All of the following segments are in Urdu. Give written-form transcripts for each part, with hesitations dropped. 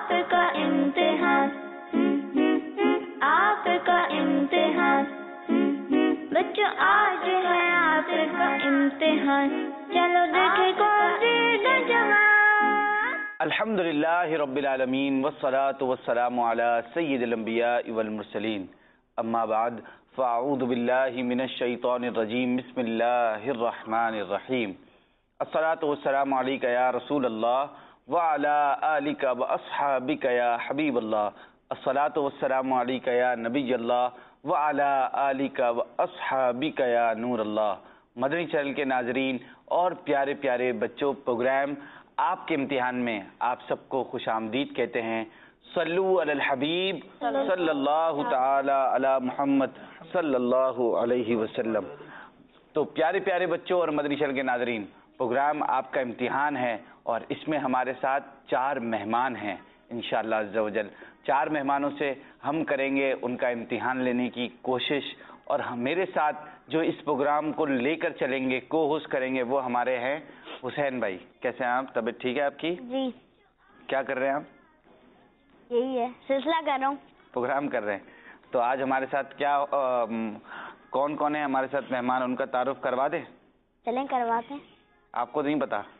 آپ کا امتحان، آپ کا امتحان، بچوں آج ہے آپ کا امتحان، چلو دیکھیں کون سی نوجوان۔ الحمدللہ رب العالمین والصلاة والسلام علی سید الانبیاء والمرسلین، اما بعد فاعوذ باللہ من الشیطان الرجیم، بسم اللہ الرحمن الرحیم۔ الصلاة والسلام علیک یا رسول اللہ وعلی آلک واصحابک یا حبیب اللہ، الصلاة والسلام علیک یا نبی اللہ وعلی آلک واصحابک یا نور اللہ۔ مدنی چینل کے ناظرین اور پیارے پیارے بچوں، پروگرام آپ کے امتحان میں آپ سب کو خوش آمدید کہتے ہیں۔ صلو علی الحبیب صلی اللہ تعالی علی محمد صلی اللہ علیہ وسلم۔ تو پیارے پیارے بچوں اور مدنی چینل کے ناظرین، پروگرام آپ کا امتحان ہے اور اس میں ہمارے ساتھ 4 مہمان ہیں انشاءاللہ عز و جل۔ 4 مہمانوں سے ہم کریں گے ان کا امتحان لینے کی کوشش، اور میرے ساتھ جو اس پروگرام کو لے کر چلیں گے، کو ہوسٹ کریں گے، وہ ہمارے ہیں حسین بھائی۔ کیسے ہیں آپ؟ طبیعت ٹھیک ہے آپ کی؟ جی کیا کر رہے ہیں آپ؟ یہی ہے، سلسلہ کر رہا ہوں۔ پروگرام کر رہے ہیں۔ تو آج ہمارے ساتھ کیا کون کون ہے ہمارے ساتھ مہمان، ان کا تعارف کروا دیں؟ چلیں کرواتے ہیں۔ آپ کو نہیں پتا؟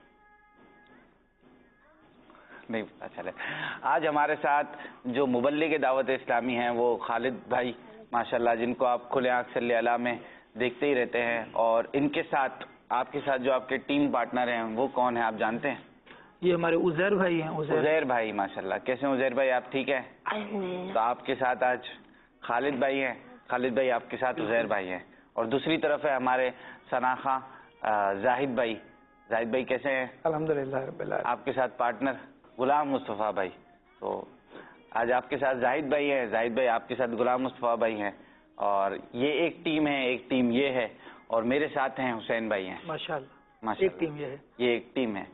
نہیں پتا، چلے۔ آج ہمارے ساتھ جو مبلغ دعوت اسلامی ہیں وہ خالد بھائی ماشاءاللہ، جن کو آپ کھلے آنکھ صلی اللہ میں دیکھتے ہی رہتے ہیں، اور ان کے ساتھ آپ کے ساتھ جو آپ کے ٹیم پارٹنر ہیں وہ کون ہیں آپ جانتے ہیں؟ یہ ہمارے عزیر بھائی ہیں۔ عزیر بھائی ماشاءاللہ، کیسے ہیں عزیر بھائی؟ آپ ٹھیک ہیں؟ تو آپ کے ساتھ آج خالد بھائی ہیں، خالد بھائی آپ کے ساتھ عزیر بھائی ہیں، اور دوسری طرف ہے ہمارے ثناخواں زاہد بھائی۔ زاہد بھائی کیسے ہیں؟ الحمدللہ رب العالمین۔ آپ کے ساتھ پارٹنر غلام مصطفیٰ بھائی۔ تو آج آپ کے ساتھ زاہد بھائی ہیں، زاہد بھائی آپ کے ساتھ غلام مصطفیٰ بھائی ہیں، اور یہ ایک ٹیم ہے، ایک ٹیم یہ ہے، اور میرے ساتھ ہیں حسین بھائی ہیں۔ ماشاءاللہ ایک ٹیم یہ ہے، یہ ایک ٹیم ہے۔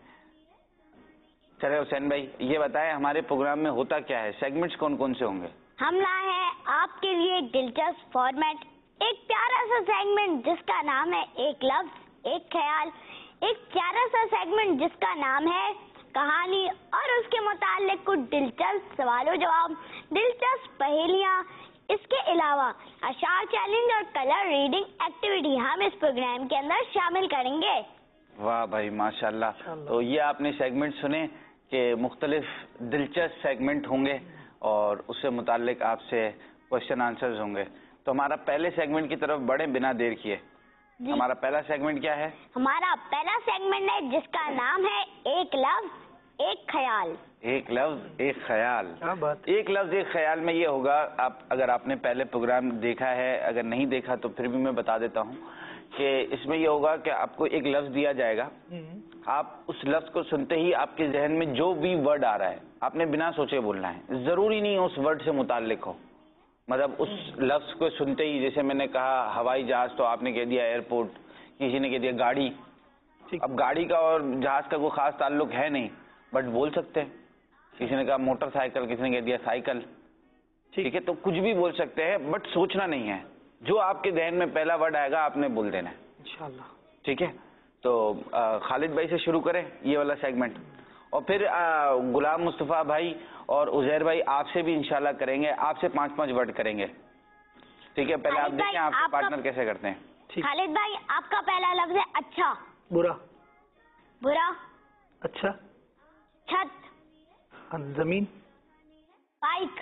چلے حسین بھائی یہ بتائیں ہمارے پروگرام میں ہوتا کیا ہے، سیگمنٹس کون کون سے ہوں گے؟ ہم لائے ہیں آپ کے لیے ایک دلچسپ فارمیٹ، ایک پیارا سا سیگمنٹ جس کا نام ہے ایک لفظ ایک خیال، ایک پیارا سا سیگمنٹ جس کا نام ہے کہانی، اور اس کے متعلق کچھ دلچسپ سوال و جواب، دلچسپ پہیلیاں، اس کے علاوہ اشعار چیلنج اور کلر ریڈنگ ایکٹیویٹی ہم اس پروگرام کے اندر شامل کریں گے۔ واہ بھائی ماشاءاللہ۔ تو یہ آپ نے سیگمنٹ سنے کہ مختلف دلچسپ سیگمنٹ ہوں گے اور اس سے متعلق آپ سے کوشچن آنسرز ہوں گے۔ تو ہمارا پہلے سیگمنٹ کی طرف بڑے بنا دیر کیے، ہمارا پہلا سیگمنٹ کیا ہے؟ ہمارا پہلا سیگمنٹ ہے جس کا نام ہے ایک لفظ ایک خیال۔ ایک لفظ ایک خیال۔ ایک لفظ ایک خیال میں یہ ہوگا، اگر آپ نے پہلے پروگرام دیکھا ہے، اگر نہیں دیکھا تو پھر بھی میں بتا دیتا ہوں کہ اس میں یہ ہوگا کہ آپ کو ایک لفظ دیا جائے گا، آپ اس لفظ کو سنتے ہی آپ کے ذہن میں جو بھی ورڈ آ رہا ہے آپ نے بنا سوچے بولنا ہے، ضروری نہیں اس ورڈ سے متعلق ہو، مطلب اس لفظ کو سنتے ہی، جیسے میں نے کہا ہوائی جہاز تو آپ نے کہہ دیا ایئرپورٹ، کسی نے کہہ دیا گاڑی۔ اب گاڑی کا اور جہاز کا کوئی خاص تعلق ہے نہیں، بٹ بول سکتے ہیں۔ کسی نے کہا موٹر سائیکل، کسی نے کہہ دیا سائیکل، ٹھیک ہے، تو کچھ بھی بول سکتے ہیں، بٹ سوچنا نہیں ہے، جو آپ کے ذہن میں پہلا ورڈ آئے گا آپ نے بول دینا ہے انشاءاللہ۔ ٹھیک ہے، تو خالد بھائی سے شروع کریں یہ والا سیگمنٹ، اور پھر غلام مصطفیٰ بھائی اور عزیر بھائی آپ سے بھی انشاءاللہ کریں گے، آپ سے 5 ورڈ کریں گے، ٹھیک ہے۔ پہلے آپ دیکھیں آپ کے پارٹنر کیسے کرتے ہیں۔ خالد بھائی آپ کا پہلا لفظ ہے اچھا۔ برا۔ برا۔ اچھا۔ چھت۔ زمین۔ بائک۔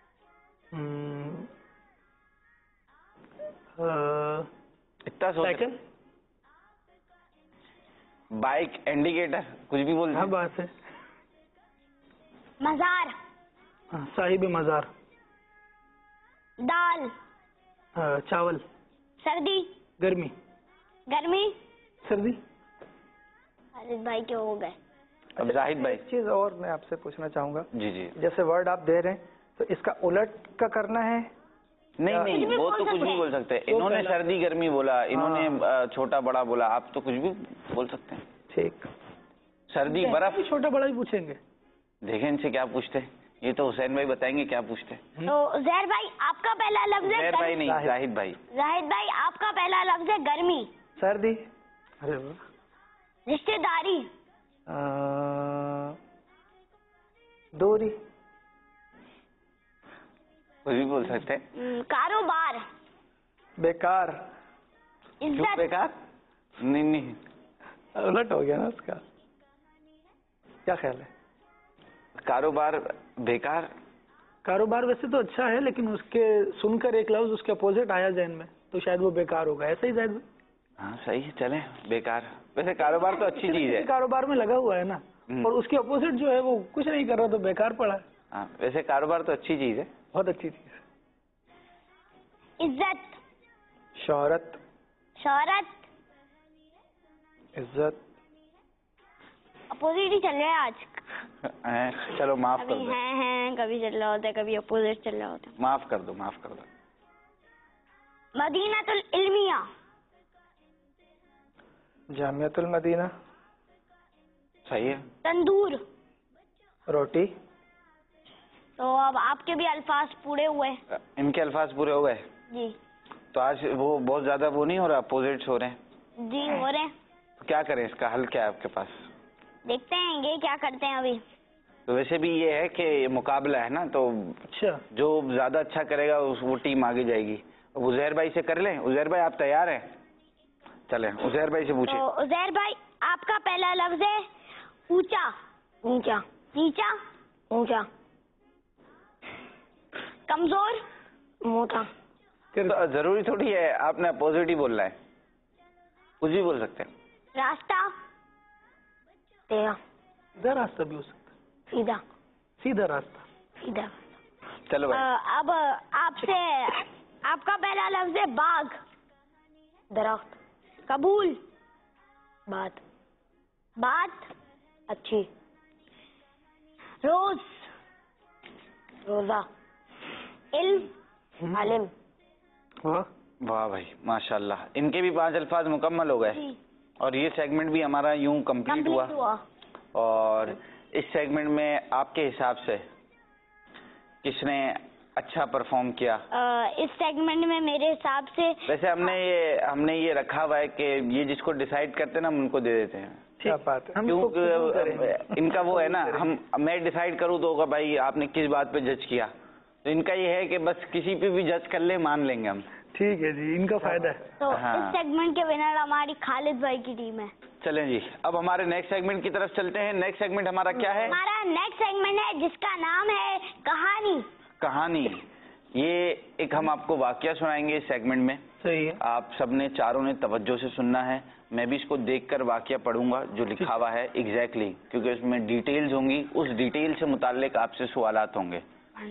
سائیکل۔ بائک، انڈیکیٹر، کچھ بھی بول ہاں بات ہے۔ مزار۔ صاحب مزار۔ دال۔ چاول۔ سردی۔ گرمی۔ گرمی۔ سردی۔ خالد بھائی کے ہو گئے۔ اب زاہد بھائی ایک چیز اور میں آپ سے پوچھنا چاہوں گا، جی جی، جیسے ورڈ آپ دے رہے ہیں تو اس کا الٹ کا کرنا ہے؟ نہیں وہ تو کچھ بھی بول سکتے ہیں، انہوں نے سردی گرمی بولا، انہوں نے چھوٹا بڑا بولا، آپ تو کچھ بھی بول سکتے ہیں۔ ٹھیک، سردی برف، چھوٹا بڑا ہی پوچھیں گے، دیکھیں ان سے کیا پوچھتے ہیں، یہ تو حسین بھائی بتائیں گے کیا پوچھتے ہیں۔ تو زہر بھائی آپ کا پہلا لفظ ہے زہر بھائی نہیں، زاہد بھائی۔ زاہد بھائی آپ کا پہلا لفظ ہے گرمی۔ سردی۔ رشتہ داری۔ دوری۔ कुछ भी बोल सकते हैं. कारोबार, बेकार. क्यों इज्जत, बेकार? नहीं, उलट हो गया ना उसका. क्या ख्याल है? कारोबार बेकार. कारोबार वैसे तो अच्छा है, लेकिन उसके सुनकर एक लफ्ज उसके अपोजिट आया जहन में, तो शायद वो बेकार होगा. ऐसा ही शायद हाँ सही है, चले बेकार. वैसे कारोबार तो अच्छी चीज है. कारोबार में लगा हुआ है ना, और उसके अपोजिट जो है वो कुछ नहीं कर रहा, तो बेकार पड़ा है. हाँ वैसे कारोबार तो अच्छी चीज है. बहुत अच्छी चीज है. इज्जत, शोहरत, शोहरत, इज्जत. अपोजिट ही चल रहा है आज. चलो माफ कर कभी दो. हैं कभी चल रहा होता है, कभी अपोजिट चल रहा होता है. माफ कर दो, माफ कर दो. मदीनातुल इल्मिया, जामियातुल मदीना. सही है. तंदूर. रोटी. तो अब आपके भी अल्फाज पूरे हुए. इनके अल्फाज पूरे हो गए. जी तो आज वो बहुत ज्यादा वो नहीं हो रहा, अपोजिट्स हो रहे हैं. जी हो रहे हैं. तो क्या करें, इसका हल क्या है आपके पास? देखते हैं ये क्या करते हैं अभी. तो वैसे भी ये है कि ये मुकाबला है ना, तो अच्छा, जो ज्यादा अच्छा करेगा वो टीम आगे जाएगी. अब उजैर भाई से कर लें. उजैर भाई आप तैयार हैं? चलें उजैर भाई से पूछे. तो उजैर भाई, आपका पहला लफ्ज है ऊंचा. नीचा, नीचा, ऊंचा. कमजोर, मोटा. तो जरूरी थोड़ी है आपने अपोजिट ही बोलना है, कुछ भी बोल सकते हैं. रास्ता, टेढ़ा. सीधा रास्ता भी हो सकता है. सीधा, सीधा रास्ता. सीधा. चलो भाई. अब आपसे, आपका पहला लफ्ज है बाग. दरख्त. कबूल, बात. बात अच्छी. रोज, रोजा. इल्म, आलिम. वाह, वाह भाई माशाल्लाह. इनके भी 5 अल्फाज मुकम्मल हो गए और ये सेगमेंट भी हमारा यूं कंप्लीट हुआ. और इस सेगमेंट में आपके हिसाब से किसने अच्छा परफॉर्म किया? इस सेगमेंट में मेरे हिसाब से वैसे हमने ये रखा हुआ है कि ये जिसको डिसाइड करते हैं ना हम उनको दे देते हैं. क्या बात है. हम इसको कबूल करेंगे. क्योंकि इनका वो है ना, मैं डिसाइड करूँ तो होगा भाई आपने किस बात पे जज किया. तो इनका ये है कि बस किसी पे भी जज कर ले, मान लेंगे हम. ठीक है जी, इनका फायदा है. तो हाँ. इस सेगमेंट के विनर हमारी खालिद भाई की टीम है. चलें जी, अब हमारे नेक्स्ट सेगमेंट की तरफ चलते हैं. नेक्स्ट सेगमेंट हमारा क्या है? हमारा नेक्स्ट सेगमेंट है जिसका नाम है कहानी. कहानी. ये एक हम आपको वाकया सुनाएंगे इस सेगमेंट में. सही है. आप सबने चारों ने तवज्जो से सुनना है. मैं भी इसको देखकर वाकया पढ़ूंगा जो लिखा हुआ है एग्जैक्टली, क्योंकि इसमें डिटेल्स होंगी. उस डिटेल से मुताल्लिक आपसे सवालात होंगे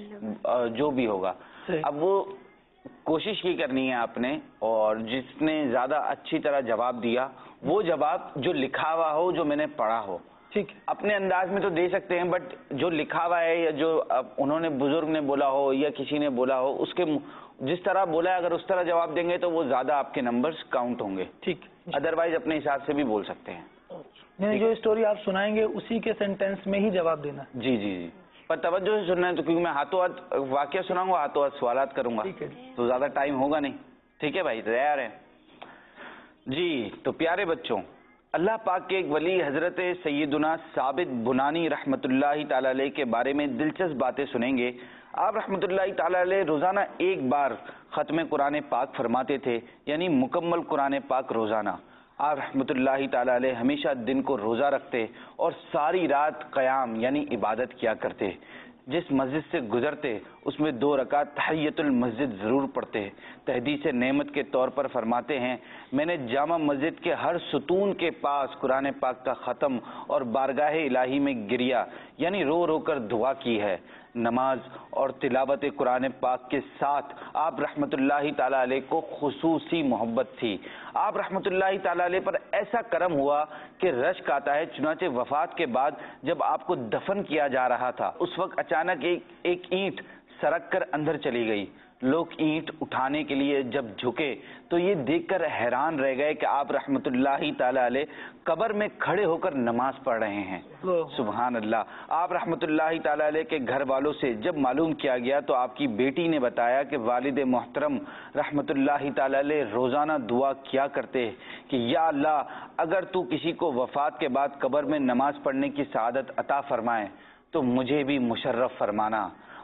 जो भी होगा. अब वो कोशिश ये करनी है आपने, और जिसने ज्यादा अच्छी तरह जवाब दिया वो जवाब जो लिखा हुआ हो, जो मैंने पढ़ा हो. ठीक है. अपने अंदाज में तो दे सकते हैं, बट जो लिखा हुआ है या जो उन्होंने बुजुर्ग ने बोला हो या किसी ने बोला हो, उसके जिस तरह बोला है अगर उस तरह जवाब देंगे तो वो ज्यादा आपके नंबर्स काउंट होंगे. ठीक. अदरवाइज अपने हिसाब से भी बोल सकते हैं. नहीं, जो स्टोरी आप सुनाएंगे उसी के सेंटेंस में ही जवाब देना. जी जी जी, पर तवज्जो से सुनना है, तो क्योंकि मैं हाथों हाथ वाकया सुनाऊंगा, हाथों हाथ सवालात करूंगा, ठीक है. तो ज्यादा टाइम होगा नहीं. ठीक है भाई, तैयार है जी? तो प्यारे बच्चों, अल्लाह पाक के एक वली हजरत सैयदुना साबित बुनानी रहमतुल्लाहि ताला अलैह के बारे में दिलचस्प बातें सुनेंगे. आप रहमतुल्लाहि ताला अलैह रोजाना एक बार खत्म कुरान पाक फरमाते थे, यानी मुकम्मल कुरान पाक रोजाना. आप रहमतुल्लाहि ताला अलैह हमेशा दिन को रोजा रखते और सारी रात क़याम यानी इबादत किया करते. जिस मस्जिद से गुजरते उसमें 2 रकात तहियतुल मस्जिद जरूर पढ़ते. तहदीस नेमत के तौर पर फरमाते हैं, मैंने जामा मस्जिद के हर सुतून के पास कुरान पाक का ख़त्म और बारगाह इलाही में गिरिया यानी रो रो कर दुआ की है. नमाज और तिलावत कुरान पाक के साथ आप रहमतुल्लाहि ताला अलैह को खुसूसी मोहब्बत थी. आप रहमतुल्लाहि ताला अलैह पर ऐसा करम हुआ कि रश्क आता है. चुनाचे वफात के बाद जब आपको दफन किया जा रहा था, उस वक्त अचानक एक ईंट सरक कर अंदर चली गई. लोग ईंट उठाने के लिए जब झुके तो ये देखकर हैरान रह गए कि आप रहमतुल्लाहि ताला अलैह कब्र में खड़े होकर नमाज पढ़ रहे हैं. सुभान अल्लाह. आप रहमतुल्लाहि ताला अलैह के घर वालों से जब मालूम किया गया तो आपकी बेटी ने बताया कि वालिद मोहतरम रहमतुल्लाहि ताला अलैह रोजाना दुआ किया करते कि या अल्लाह, अगर तू किसी को वफात के बाद कब्र में नमाज पढ़ने की सआदत अता फरमाए तो मुझे भी मुशर्रफ फरमाना.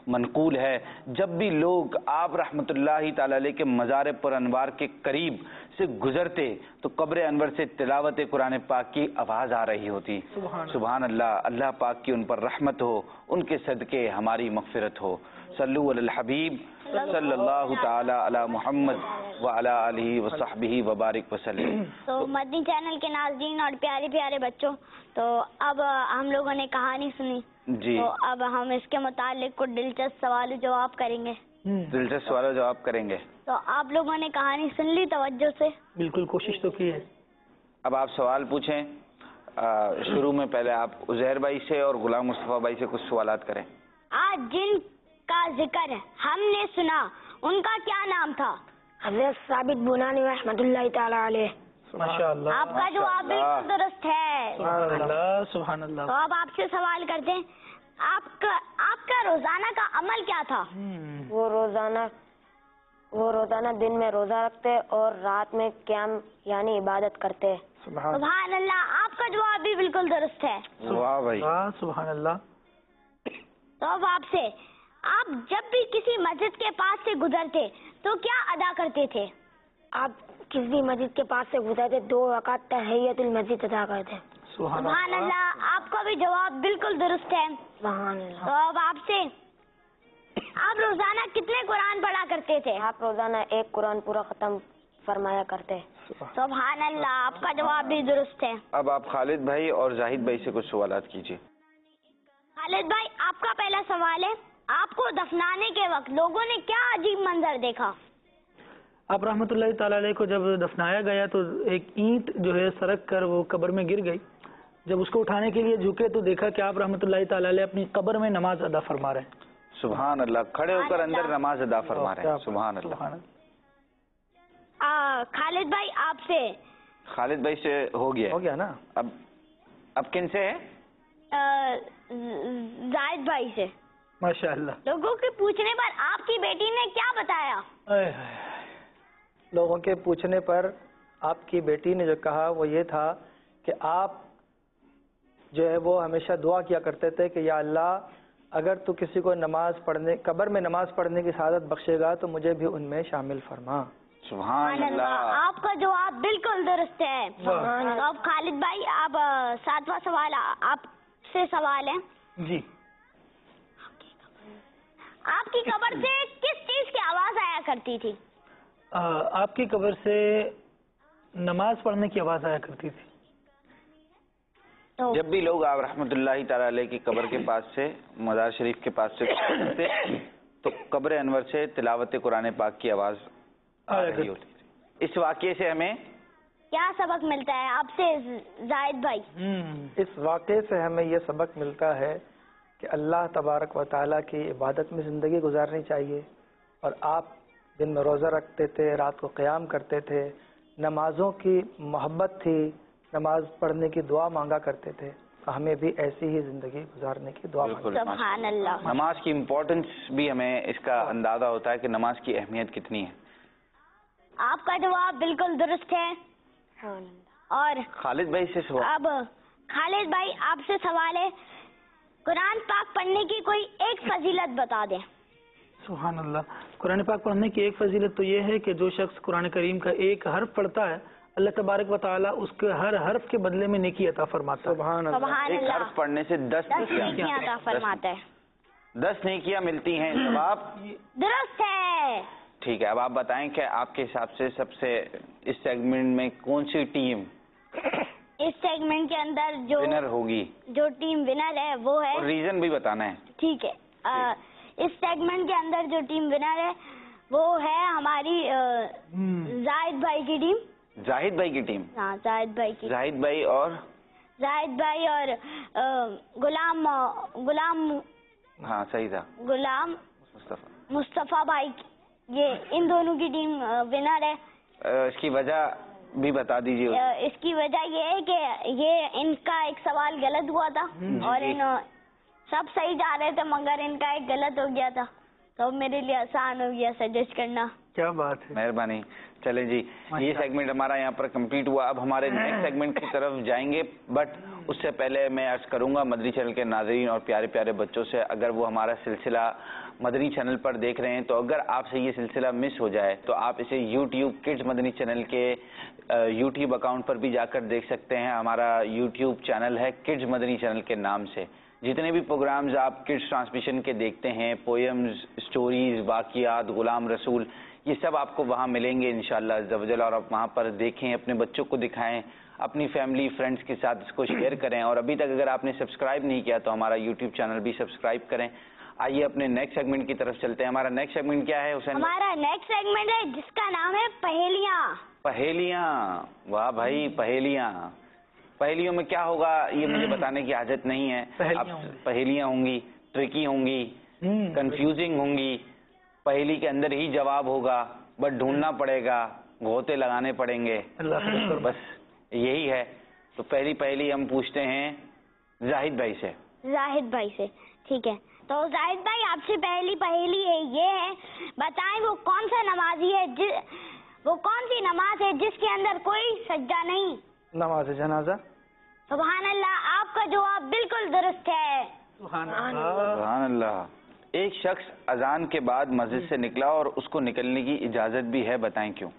منقول ہے جب بھی لوگ آپ رحمۃ اللہ تعالی علیہ کے مزار پر انوار کے قریب سے گزرتے تو قبر انور سے تلاوت قرآن پاک کی آواز آ رہی ہوتی. سبحان اللہ. اللہ پاک کی ان پر رحمت ہو, ان کے صدقے ہماری مغفرت ہو. صلو علی الحبیب صلی اللہ تعالی علی محمد وعلی آلہ وصحبہ وبارک وسلم. تو مدنی چینل کے ناظرین اور پیارے پیارے بچوں, تو اب ہم لوگوں نے کہانی سنی جی, تو اب ہم اس کے متعلق کچھ دلچسپ سوال و جواب کریں گے. دلچسپ سوال و جواب کریں گے. تو آپ لوگوں نے کہانی سن لی توجہ سے؟ بالکل کوشش تو کی ہے. اب آپ سوال پوچھیں. شروع میں پہلے آپ عزیر بھائی سے اور غلام مصطفیٰ بھائی سے کچھ سوالات کریں. آج جن کا ذکر ہم نے سنا ان کا کیا نام تھا؟ حضرت ثابت بنانی رحمۃ اللہ تعالی علیہ. ماشاء اللہ. آپ کا جواب بالکل درست ہے. سبحان اللہ سبحان تو اللہ. اب آپ سے سوال کرتے ہیں, آپ کا روزانہ کا عمل کیا تھا؟ وہ روزانہ دن میں روزہ رکھتے اور رات میں قیام یعنی عبادت کرتے. سبحان اللہ. آپ کا جواب بھی بالکل درست ہے. واہ بھائی. سبحان اللہ. تو اب آپ سے, آپ جب بھی کسی مسجد کے پاس سے گزرتے تو کیا ادا کرتے تھے؟ آپ کسی مسجد کے پاس سے گزرتے 2 رکعت تحیۃ المسجد ادا کرتے. سبحان اللہ. آپ کا بھی جواب بالکل درست ہے. سبحان اللہ. تو اب آپ سے, آپ روزانہ کتنے قرآن پڑھا کرتے تھے؟ آپ روزانہ 1 قرآن پورا ختم فرمایا کرتے. سبحان اللہ. آپ کا جواب بھی درست ہے. اب آپ خالد بھائی اور زاہد بھائی سے کچھ سوالات کیجیے. خالد بھائی, آپ کا پہلا سوال ہے, آپ کو دفنانے کے وقت لوگوں نے کیا عجیب منظر دیکھا؟ آپ رحمۃ اللہ تعالی علیہ کو جب دفنایا گیا تو ایک اینٹ جو ہے سرک کر وہ قبر میں گر گئی. جب اس کو اٹھانے کے لیے جھکے تو دیکھا کہ آپ رحمۃ اللہ تعالی علیہ اپنی قبر میں نماز ادا فرما رہے ہیں. سبحان اللہ. کھڑے ہو کر اندر نماز ادا فرما رہے ہیں. سبحان اللہ. خالد بھائی آپ سے. خالد بھائی سے ہو گیا نا. اب کن سے ہے؟ زاہد بھائی سے. ماشاء اللہ. لوگوں کے پوچھنے پر آپ کی بیٹی نے کیا بتایا؟ لوگوں کے پوچھنے پر آپ کی بیٹی نے جو کہا وہ یہ تھا کہ آپ جو ہے وہ ہمیشہ دعا کیا کرتے تھے کہ یا اللہ اگر تو کسی کو قبر میں نماز پڑھنے کی سعادت بخشے گا تو مجھے بھی ان میں شامل فرما. سبحان اللہ. آپ کا جواب بالکل درست ہے. اب خالد بھائی, آپ 7واں سوال آپ سے سوال ہے. جی. آپ کی قبر سے کس چیز کی آواز آیا کرتی تھی؟ آپ کی قبر سے نماز پڑھنے کی آواز آیا کرتی تھی. جب بھی لوگ آپ رحمۃ اللہ تعالی علیہ کی قبر کے پاس سے, مزار شریف کے پاس سے گزرتے تو قبر انور سے تلاوت قرآن پاک کی آواز آ رہی ہوتی تھی. اس واقعے سے ہمیں کیا سبق ملتا ہے آپ سے زاہد بھائی؟ اس واقعے سے ہمیں یہ سبق ملتا ہے کہ اللہ تبارک و تعالیٰ کی عبادت میں زندگی گزارنی چاہیے. اور آپ دن میں روزہ رکھتے تھے, رات کو قیام کرتے تھے, نمازوں کی محبت تھی, نماز پڑھنے کی دعا مانگا کرتے تھے. تو ہمیں بھی ایسی ہی زندگی گزارنے کی دعا مانگی. سبحان اللہ. نماز کی امپورٹنس بھی ہمیں اس کا اندازہ ہوتا ہے کہ نماز کی اہمیت کتنی ہے. آپ کا جواب بالکل درست ہے. اور خالد بھائی سے سوال. اب خالد بھائی آپ سے سوال ہے, قرآن پاک پڑھنے کی کوئی ایک فضیلت بتا دیں. سبحان اللہ. قرآن پاک پڑھنے کی ایک فضیلت تو یہ ہے کہ جو شخص قرآن کریم کا ایک حرف پڑھتا ہے اللہ تبارک و تعالیٰ اس کے ہر حرف کے بدلے میں نیکی عطا فرماتا ہے. سبحان اللہ. سبحان ایک اللہ. حرف پڑھنے سے 10 نیکیاں عطا فرماتا ہے. 10 نیکیاں ملتی ہیں. جواب درست ہے. ٹھیک ہے. اب آپ بتائیں کہ آپ کے حساب سے سب سے اس سیگمنٹ میں کون سی ٹیم اس سیگمنٹ کے اندر جو ونر ہوگی؟ جو ٹیم ونر ہے وہ ہے, اور ریزن بھی بتانا ہے. ٹھیک ہے. اس سیگمنٹ کے اندر جو ٹیم ونر ہے وہ ہے ہماری زاہد بھائی کی ٹیم. زاہد بھائی کی ٹیم. ہاں زاہد بھائی کی. زاہد بھائی اور غلام ہاں صحیح تھا, غلام مصطفیٰ بھائی, یہ ان دونوں کی ٹیم ونر ہے. اس کی وجہ بھی بتا دیجیے. اس کی وجہ یہ ہے کہ یہ ان کا ایک سوال غلط ہوا تھا اور ان سب صحیح جا رہے تھے مگر ان کا ایک غلط ہو گیا تھا, تو میرے لیے آسان ہو گیا سجیسٹ کرنا. کیا بات ہے, مہربانی. چلیں جی, یہ سیگمنٹ ہمارا یہاں پر کمپلیٹ ہوا. اب ہمارے نیکسٹ سیگمنٹ کی طرف جائیں گے, بٹ اس سے پہلے میں عرض کروں گا مدنی چینل کے ناظرین اور پیارے پیارے بچوں سے, اگر وہ ہمارا سلسلہ مدنی چینل پر دیکھ رہے ہیں تو اگر آپ سے یہ سلسلہ مس ہو جائے تو آپ اسے یوٹیوب کڈز مدنی چینل کے یوٹیوب اکاؤنٹ پر بھی جا کر دیکھ سکتے ہیں. ہمارا یوٹیوب چینل ہے کڈز مدنی چینل کے نام سے. جتنے بھی پروگرامز آپ کڈز ٹرانسمیشن کے دیکھتے ہیں، پوئمز، سٹوریز، واقعات، غلام رسول، یہ سب آپ کو وہاں ملیں گے انشاءاللہ عز و جل. اور آپ وہاں پر دیکھیں، اپنے بچوں کو دکھائیں، اپنی فیملی فرینڈس کے ساتھ اس کو شیئر کریں. اور ابھی تک اگر آپ نے سبسکرائب نہیں کیا تو ہمارا یوٹیوب چینل بھی سبسکرائب کریں. آئیے اپنے نیکسٹ سیگمنٹ کی طرف چلتے ہیں. ہمارا نیکسٹ سیگمنٹ کیا ہے حسین؟ ہمارا نیکسٹ سیگمنٹ ہے جس کا نام ہے پہیلیاں. پہیلیاں. واہ بھائی، پہیلیاں. پہیلیوں میں کیا ہوگا یہ مجھے بتانے کی حاجت نہیں ہے. پہیلیاں ہوں گی، ٹرکی ہوں گی، کنفیوزنگ ہوں گی. پہیلی کے اندر ہی جواب ہوگا، بس ڈھونڈنا پڑے گا، غوطے لگانے پڑیں گے، بس یہی ہے. تو پہلی پہلی ہم پوچھتے ہیں زاہد بھائی سے. زاہد بھائی سے، ٹھیک ہے. تو زاہد بھائی آپ سے پہلی پہیلی ہے یہ ہے، بتائیں وہ کون سا نمازی ہے، وہ کون سی نماز ہے جس کے اندر کوئی سجدہ نہیں؟ نماز جنازہ. سبحان اللہ، آپ کا جواب بالکل درست ہے. سبحان اللہ. ایک شخص اذان کے بعد مسجد سے نکلا اور اس کو نکلنے کی اجازت بھی ہے، بتائیں کیوں؟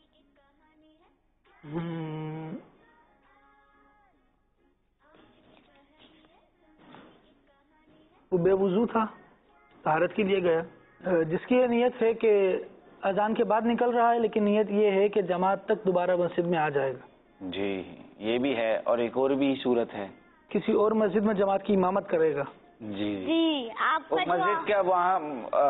وہ بے وضو تھا، طہارت کے لیے گیا، جس کی یہ نیت ہے کہ اذان کے بعد نکل رہا ہے، لیکن نیت یہ ہے کہ جماعت تک دوبارہ مسجد میں آ جائے گا. جی یہ بھی ہے، اور ایک اور بھی صورت ہے، کسی اور مسجد میں جماعت کی امامت کرے گا. جی آپ کا مسجد کیا وہاں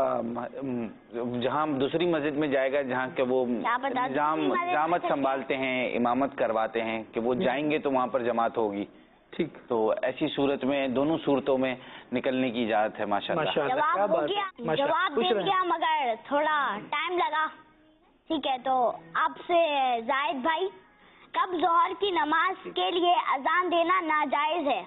جہاں دوسری مسجد میں جائے گا جہاں کہ وہ نظامت سنبھالتے ہیں، امامت کرواتے ہیں، کہ وہ جائیں گے تو وہاں پر جماعت ہوگی. ٹھیک، تو ایسی صورت میں دونوں صورتوں میں نکلنے کی اجازت ہے. ماشاءاللہ. جواب دے دیا مگر تھوڑا ٹائم لگا. ٹھیک ہے، تو آپ سے زاہد بھائی، کب ظہر کی نماز کے لیے اذان دینا ناجائز ہے؟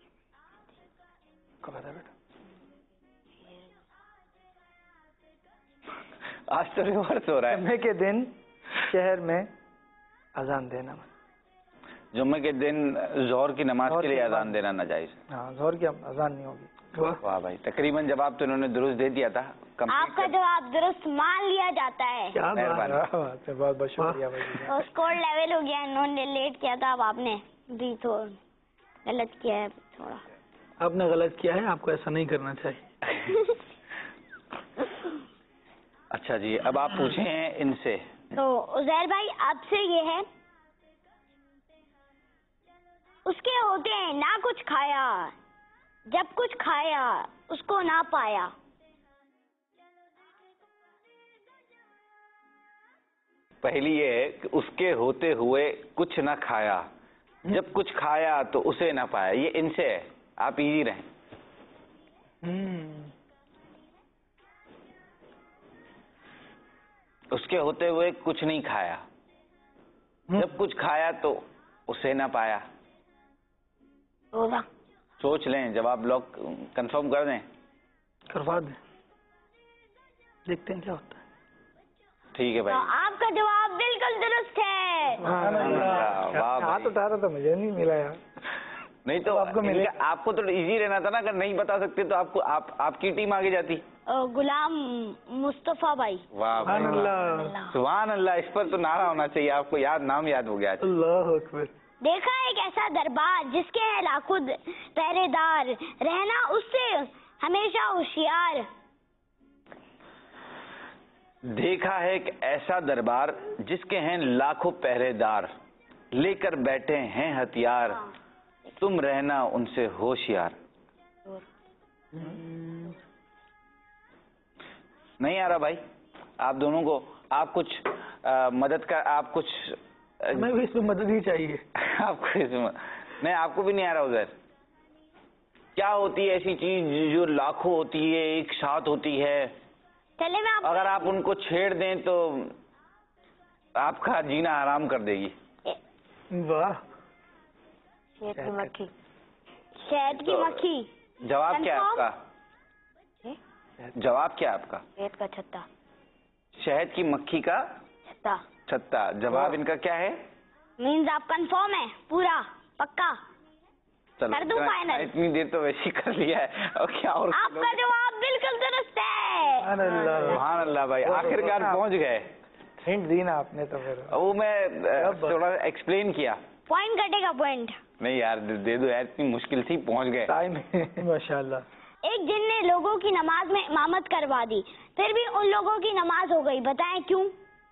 آج تو ریورس ہو رہا ہے. جمعے کے دن شہر میں اذان دینا، جمعے کے دن ظہر کی نماز کے لیے اذان دینا ناجائز. ہاں، ظہر کی اذان نہیں ہوگی. واہ بھائی، تقریباً جواب تو انہوں نے درست دے دیا تھا. آپ کا جواب درست مان لیا جاتا ہے. بہت بہت شکریہ. اسکور لیول ہو گیا، انہوں نے لیٹ کیا تھا، اب آپ نے بھی تو غلط کیا ہے. تھوڑا آپ نے غلط کیا ہے، آپ کو ایسا نہیں کرنا چاہیے. اچھا جی، اب آپ پوچھیں ان سے. تو عزیر بھائی آپ سے یہ ہے، اس کے ہوتے ہیں نہ کچھ کھایا، جب کچھ کھایا اس کو نہ پایا. پہلی یہ ہے کہ اس کے ہوتے ہوئے کچھ نہ کھایا، جب کچھ کھایا تو اسے نہ پایا. یہ ان سے ہے، آپ ایزی رہیں. اس کے ہوتے ہوئے کچھ نہیں کھایا، جب کچھ کھایا تو اسے نہ پایا. سوچ لیں، جواب لاک کنفرم کر دیں. کروا دیں، دیکھتے ہیں کیا ہوتا ہے. ٹھیک ہے بھائی، آپ کا جواب بالکل درست ہے. ہاتھ اٹھا رہا تھا، مجھے نہیں ملا یار. نہیں تو آپ کو تو ایزی رہنا تھا نا، اگر نہیں بتا سکتے تو آپ کو آپ کی ٹیم آگے جاتی. غلام مصطفیٰ بھائی. واہ سبحان اللہ. اس پر تو نعرہ ہونا چاہیے. آپ کو نام یاد ہو گیا. اللہ اکبر. دیکھا ایک ایسا دربار جس کے ہیں لاکھوں پہرے دار، رہنا اس سے ہمیشہ ہوشیار. دیکھا ہے ایک ایسا دربار جس کے ہیں لاکھوں پہرے دار، لے کر بیٹھے ہیں ہتھیار، تم رہنا ان سے ہوشیار. نہیں آ رہا بھائی آپ دونوں کو؟ آپ کچھ مدد کا، آپ کچھ ہمیں بھی اس میں مدد ہی چاہیے. آپ کو اس میں نہیں، آپ کو بھی نہیں آ رہا ادھر. کیا ہوتی ہے ایسی چیز جو لاکھوں ہوتی ہے، ایک ساتھ ہوتی ہے، اگر آپ ان کو چھیڑ دیں تو آپ کا جینا آرام کر دے گی. واہ. شہد کی مکھی. شہد کی مکھی. جواب کیا ہے آپ کا؟ جواب کیا ہے آپ کا؟ شہد کا چھتا. شہد کی مکھی کا چھتا. چھتا. جواب ان کا کیا ہے؟ مینز آپ کنفرم ہے پورا پکا؟ چلو کر دوں فائنل؟ اتنی دیر تو ویسے ہی کر لیا ہے، اور کیا اور آپ کا جواب بالکل درست ہے. سبحان اللہ سبحان اللہ بھائی، آخر کار پہنچ گئے. ہنٹ دی نا آپ نے تو پھر وہ میں تھوڑا ایکسپلین کیا. پوائنٹ کٹے گا پوائنٹ. نہیں یار دے دو یار، اتنی مشکل تھی پہنچ گئے. ٹائم ماشاء اللہ. ایک جن نے لوگوں کی نماز میں امامت کروا دی، پھر بھی ان لوگوں کی نماز ہو گئی، بتائیں کیوں؟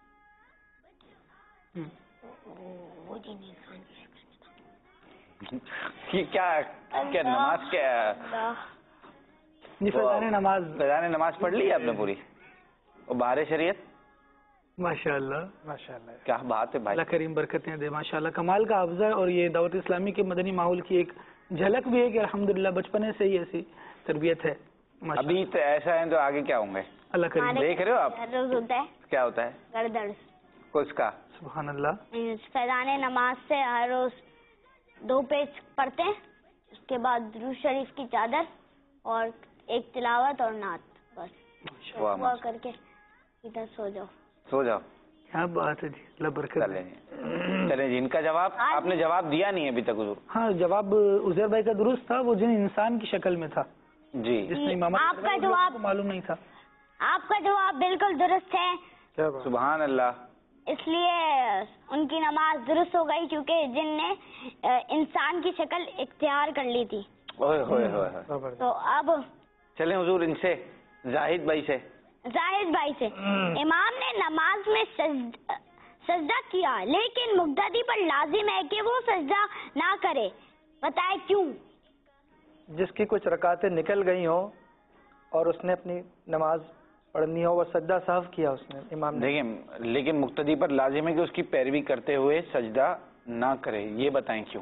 کیا نماز کیا جی فیضان نماز. فیضان نماز پڑھ لی آپ نے پوری، اور بہار شریعت؟ ماشاء اللہ ماشاء اللہ. کیا بات ہے بھائی. اللہ کریم برکتیں دے ماشاء اللہ. کمال کا حافظہ ہے، اور یہ دعوت اسلامی کے مدنی ماحول کی ایک جھلک بھی ہے کہ الحمدللہ بچپنے سے ہی ایسی تربیت ہے. ابھی تو ایسا ہے تو آگے کیا ہوں گے؟ اللہ کریم. دیکھ رہے ہو آپ ہر روز ہوتا ہے کیا ہوتا ہے گردڑ. کس کا؟ سبحان اللہ. فیضان نماز سے ہر روز 2 پیج پڑھتے ہیں، اس کے بعد درود شریف کی چادر اور ایک تلاوت اور نعت، بس دعا کر کے ادھر سو جاؤ. سو جاؤ. کیا بات ہے جی، اللہ برکت. چلیں جی، ان کا جواب آپ نے جواب دیا نہیں ابھی تک حضور. ہاں جواب عزیر بھائی کا درست تھا، وہ جن انسان کی شکل میں تھا جی جس نے امامت آپ کا جواب معلوم نہیں تھا. آپ کا جواب بالکل درست ہے، کیا بات. سبحان اللہ. اس لیے ان کی نماز درست ہو گئی کیونکہ جن نے انسان کی شکل اختیار کر لی تھی. اوئے ہوئے ہوئے. زبردست. تو اب چلیں حضور ان سے زاہد بھائی سے. زاہد بھائی سے، امام نے نماز میں سجدہ کیا لیکن مقتدی پر لازم ہے کہ وہ سجدہ نہ کرے، بتائے کیوں؟ جس کی کچھ رکعتیں نکل گئی ہوں اور اس نے اپنی نماز پڑھنی ہو، وہ سجدہ صاف کیا اس نے امام نے. دیکھیں لیکن مقتدی پر لازم ہے کہ اس کی پیروی کرتے ہوئے سجدہ نہ کرے، یہ بتائیں کیوں؟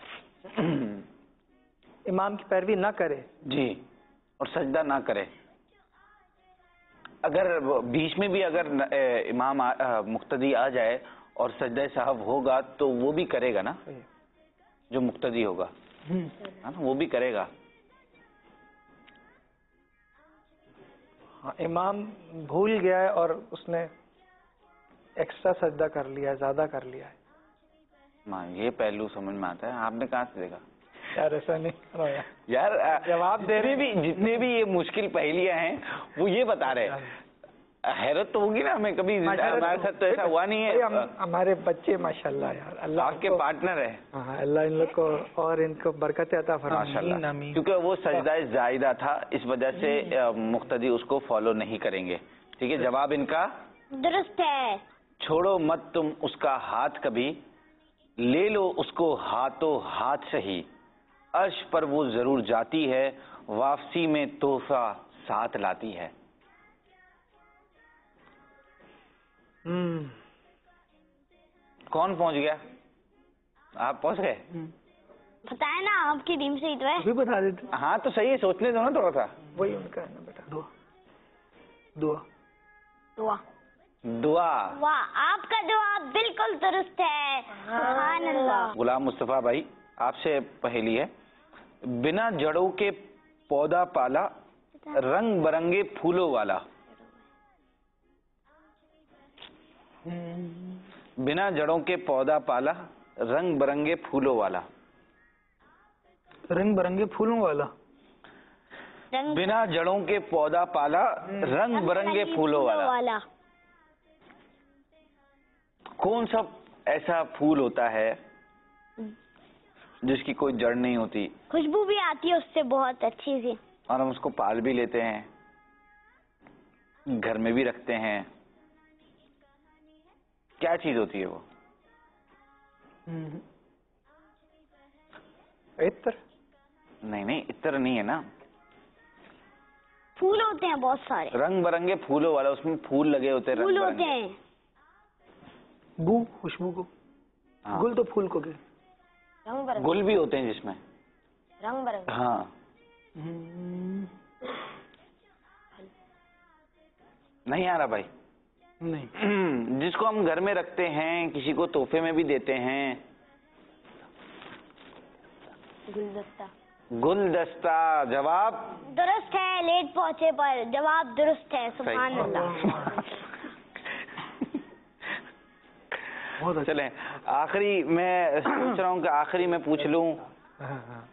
امام کی پیروی نہ کرے جی، اور سجدہ نہ کرے. اگر بیچ میں بھی اگر امام مقتدی آ جائے اور سجدہ صاحب ہوگا تو وہ بھی کرے گا نا، جو مقتدی ہوگا وہ بھی کرے گا. امام بھول گیا ہے اور اس نے ایکسٹرا سجدہ کر لیا ہے، زیادہ کر لیا ہے. ہاں یہ پہلو سمجھ میں آتا ہے. آپ نے کہاں سے دیکھا یار؟ ایسا نہیں یار. جواب دے رہے بھی جتنے بھی یہ مشکل پہلیاں ہیں وہ یہ بتا رہے. حیرت تو ہوگی نا ہمیں، کبھی ہمارے ساتھ تو ایسا ہوا نہیں ہے. ہمارے بچے ماشاءاللہ یار اللہ آپ کے پارٹنر ہے. ہاں اللہ ان لوگ کو اور ان کو برکت عطا فرمائے. ماشاءاللہ. کیونکہ وہ سجدہ زائدہ تھا، اس وجہ سے مقتدی اس کو فالو نہیں کریں گے. ٹھیک ہے، جواب ان کا درست ہے. چھوڑو مت تم اس کا ہاتھ کبھی، لے لو اس کو ہاتھوں ہاتھ سے ہی، عرش پر وہ ضرور جاتی ہے، واپسی میں تحفہ ساتھ لاتی ہے. کون پہنچ گیا؟ آپ پہنچ گئے؟ بتائے نا آپ کی ٹیم سے ہی تو ہے. بھی بتا دیتے. ہاں تو صحیح ہے، سوچنے دو نا تھوڑا سا. وہی ان کا ہے نا بیٹا. دعا دعا دعا. دعا. واہ، آپ کا جواب بالکل درست ہے. سبحان اللہ. غلام مصطفیٰ بھائی آپ سے پہلی ہے. بنا جڑوں کے پودا پالا، رنگ برنگے پھولوں والا. بنا جڑوں کے پودا پالا، رنگ برنگے پھولوں والا. رنگ برنگے پھولوں والا. بنا جڑوں کے پودا پالا، رنگ برنگے پھولوں والا. کون سا ایسا پھول ہوتا ہے جس کی کوئی جڑ نہیں ہوتی، خوشبو بھی آتی ہے اس سے بہت اچھی سی، اور ہم اس کو پال بھی لیتے ہیں، گھر میں بھی رکھتے ہیں؟ کیا چیز ہوتی ہے وہ؟ عطر؟ نہیں عطر نہیں ہے نا. پھول ہوتے ہیں بہت سارے، رنگ برنگے پھولوں والا، اس میں پھول لگے ہوتے ہیں. پھول ہوتے ہیں. بو، خوشبو کو. گل تو پھول کو کہ رنگ برنگ، گل بھی ہوتے ہیں جس میں رنگ برنگ. ہاں. نہیں آ رہا بھائی؟ نہیں. جس کو ہم گھر میں رکھتے ہیں، کسی کو تحفے میں بھی دیتے ہیں. گلدستہ. گلدستہ. جواب درست ہے، لیٹ پہنچے پر جواب درست ہے. سبحان اللہ. چلیں آخری میں سوچ رہا ہوں کہ آخری میں پوچھ لوں.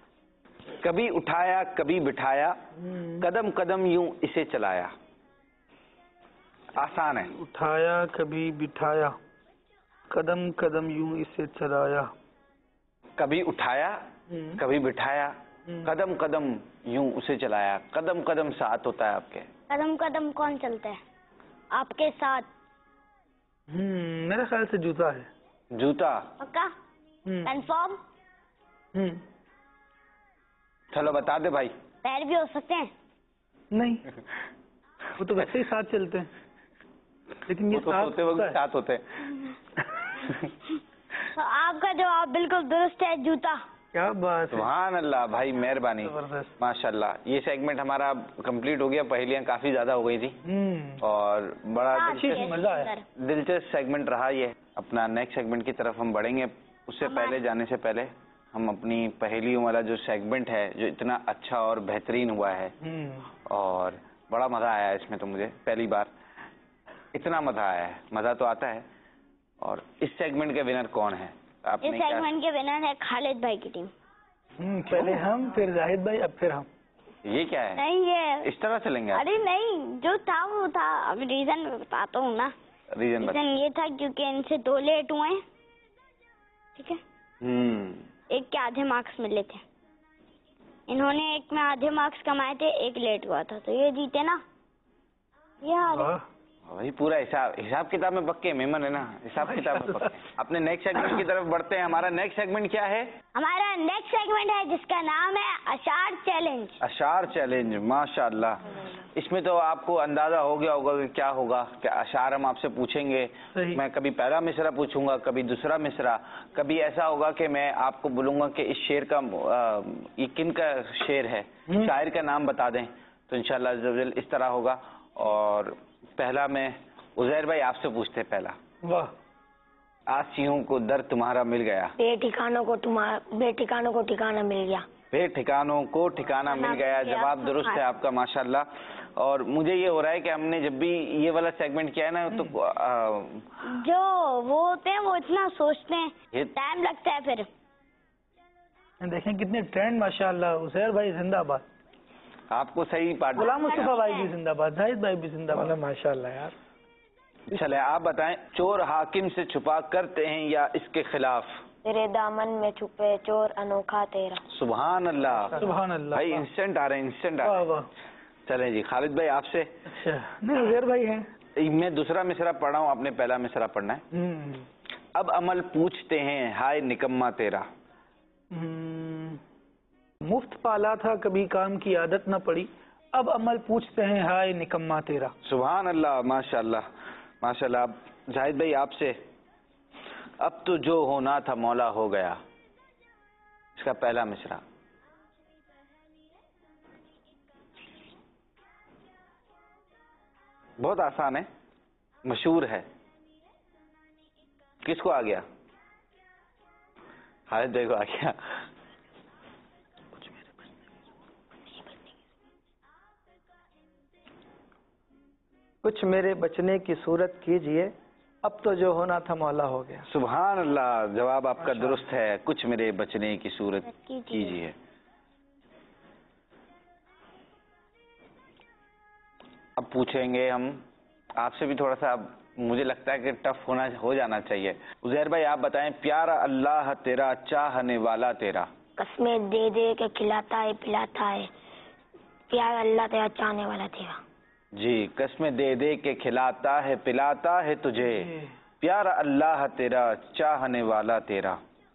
کبھی اٹھایا کبھی بٹھایا، قدم قدم یوں اسے چلایا. آسان ہے. اٹھایا کبھی بٹھایا قدم قدم یوں اسے چلایا. کبھی اٹھایا کبھی بٹھایا قدم قدم یوں اسے چلایا. قدم قدم ساتھ ہوتا ہے آپ کے. قدم قدم کون چلتا ہے آپ کے ساتھ؟ میرے خیال سے جوتا ہے. جوتا. پکا کنفرم؟ چلو بتا دے بھائی. پیر بھی ہو سکتے ہیں. نہیں وہ تو ویسے ہی ساتھ چلتے ہیں لیکن یہ وہ تو سوتے وقت ساتھ ہوتے ہیں. تو آپ کا جواب بالکل درست ہے، جوتا. کیا بات ہے. سبحان اللہ بھائی، مہربانی، زبردست. ماشاء اللہ. یہ سیگمنٹ ہمارا کمپلیٹ ہو گیا. پہلیاں کافی زیادہ ہو گئی تھی اور بڑا مزہ آیا. دلچسپ سیگمنٹ رہا یہ. اپنا نیکسٹ سیگمنٹ کی طرف ہم بڑھیں گے. اس سے پہلے جانے سے پہلے ہم اپنی پہیلیوں والا جو سیگمنٹ ہے جو اتنا اچھا اور بہترین ہوا ہے اور بڑا مزہ آیا ہے اس میں. تو مجھے پہلی بار اتنا مزہ آیا ہے. مزہ تو آتا ہے. اور اس سیگمنٹ کے ونر کون ہے؟ آپ اس نے کیا سیگمنٹ کے ونر ہے خالد بھائی کی ٹیم. پہلے ہم پھر زاہد بھائی اب پھر ہم. یہ کیا ہے؟ نہیں یہ اس طرح چلیں گے؟ ارے نہیں، جو تھا وہ تھا. اب ریزن بتاتا ہوں نا. ریزن یہ تھا کیونکہ ان سے 2 لیٹ ہوئے ہیں. ٹھیک ہے، ایک کے آدھے مارکس ملے تھے. انہوں نے ایک میں آدھے مارکس کمائے تھے، ایک لیٹ ہوا تھا، تو یہ جیتے نا. یہ حال ہے. وہی پورا حساب کتاب میں پکے مہمان ہے نا. حساب کتاب میں پکے. اپنے نیکسٹ سیگمنٹ کی طرف بڑھتے ہیں. ہمارا نیکسٹ سیگمنٹ کیا ہے؟ ہمارا نیکسٹ سیگمنٹ ہے جس کا نام ہے اشعار چیلنج. اشعار چیلنج. ماشاء اللہ. اس میں تو آپ کو اندازہ ہو گیا ہوگا کہ کیا ہوگا. کہ اشعار ہم آپ سے پوچھیں گے. میں کبھی پہلا مصرع پوچھوں گا، کبھی دوسرا مصرع. کبھی ایسا ہوگا کہ میں آپ کو بولوں گا کہ اس شعر کا یہ کن کا شعر ہے، شاعر کا نام بتا دیں. تو انشاءاللہ عز و جل اس طرح ہوگا. اور پہلا میں عزیر بھائی آپ سے پوچھتے. پہلا، واہ، آسیوں کو در تمہارا مل گیا. بے ٹھکانوں کو ٹھکانہ مل گیا. بے ٹھکانوں کو ٹھکانہ مل گیا. جواب درست ہے آپ کا ماشاءاللہ. اور مجھے یہ ہو رہا ہے کہ ہم نے جب بھی یہ والا سیگمنٹ کیا ہے نا تو جو وہ ہوتے ہیں وہ اتنا سوچتے ہیں، ٹائم لگتا ہے. پھر دیکھیں کتنے ٹرینڈ ماشاءاللہ. عزیر بھائی زندہ باد. آپ کو صحیح پارٹ. غلام مصطفیٰ بھائی بھی زندہ باد. زاہد بھائی بھی زندہ باد. ماشاء اللہ یار. چلے آپ بتائیں. چور حاکم سے چھپا کرتے ہیں یا اس کے خلاف؟ تیرے دامن میں چھپے چور انوکھا تیرا. سبحان اللہ. سبحان اللہ. بھائی انسٹنٹ آ رہے ہیں، انسٹنٹ آ رہے واہ ہیں. واہ. چلیں جی خالد بھائی آپ سے. اچھا نہیں عزیر بھائی ہیں. میں دوسرا مصرع پڑھ رہا ہوں، آپ نے پہلا مصرع پڑھنا ہے. اب عمل پوچھتے ہیں ہائے نکما تیرا. مفت پالا تھا کبھی کام کی عادت نہ پڑی، اب عمل پوچھتے ہیں ہائے نکما تیرا. سبحان اللہ. ماشاء اللہ ماشاء اللہ. اب زاہد بھائی آپ سے. اب تو جو ہونا تھا مولا ہو گیا. اس کا پہلا مصرع. بہت آسان ہے، مشہور ہے. کس کو آ گیا؟ خالد بھائی کو آ گیا. کچھ میرے بچنے کی صورت کیجئے، اب تو جو ہونا تھا مولا ہو گیا. سبحان اللہ. جواب آپ کا درست ہے. کچھ میرے بچنے کی صورت کیجئے. اب پوچھیں گے ہم آپ سے بھی تھوڑا سا. مجھے لگتا ہے کہ ٹف ہو جانا چاہیے. عزیر بھائی آپ بتائیں. پیارا اللہ تیرا چاہنے والا تیرا. قسمیں دے دے کے کھلاتا ہے پلاتا ہے، پیارا اللہ تیرا چاہنے والا تیرا. جی. قسمیں دے دے کے کھلاتا ہے پلاتا ہے تجھے، پیارا اللہ تیرا چاہنے والا تیرا.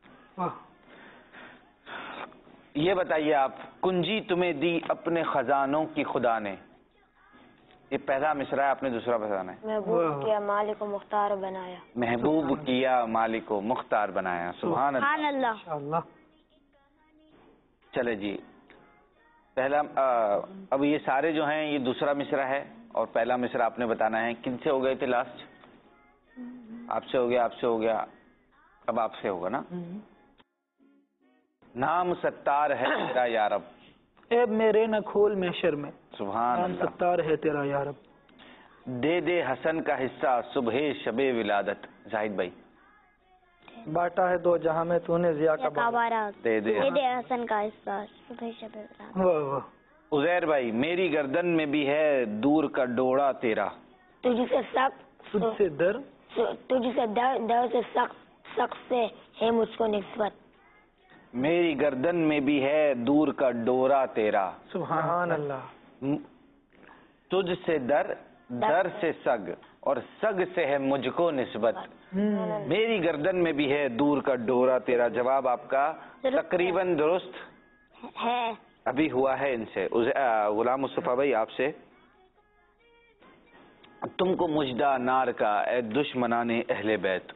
یہ بتائیے آپ. کنجی تمہیں دی اپنے خزانوں کی خدا نے. یہ پہلا مصرع ہے، آپ نے دوسرا بتانا ہے. محبوب کیا مالک و مختار بنایا. محبوب کیا مالک و مختار بنایا. سبحان اللہ. اللہ. چلے جی پہلا. اب یہ سارے جو ہیں یہ دوسرا مصرع ہے اور پہلا مصرع آپ نے بتانا ہے. کن سے ہو گئے تھے لاسٹ؟ آپ سے ہو گیا، آپ سے ہو گیا، اب آپ سے ہوگا نا. نام ستار ہے تیرا یا رب. عیب میرے نہ کھول محشر میں، سبحان نام اللہ. ستار ہے تیرا یا رب. دے دے حسن کا حصہ صبح شب ولادت. زاہد بھائی. بانٹا ہے 2 جہاں میں تو نے ضیا کا بارہ. دے دے. حسن کا حصہ صبح شب ولادت. واہ واہ. عزیر بھائی. میری گردن میں بھی ہے دور کا ڈوڑا تیرا. تجھ سے سخت تجھ سے در تجھ سے در سے سخت سے ہے مجھ کو نسبت. میری گردن میں بھی ہے دور کا ڈورا تیرا. سبحان اللہ. تجھ سے در سے سگ اور سگ سے ہے مجھ کو نسبت. میری گردن میں بھی ہے دور کا ڈورا تیرا. جواب آپ کا تقریباً درست ہے. ابھی ہوا ہے ان سے. غلام مصطفیٰ بھائی آپ سے. تم کو مجدہ نار کا اے دشمنان اہل بیت.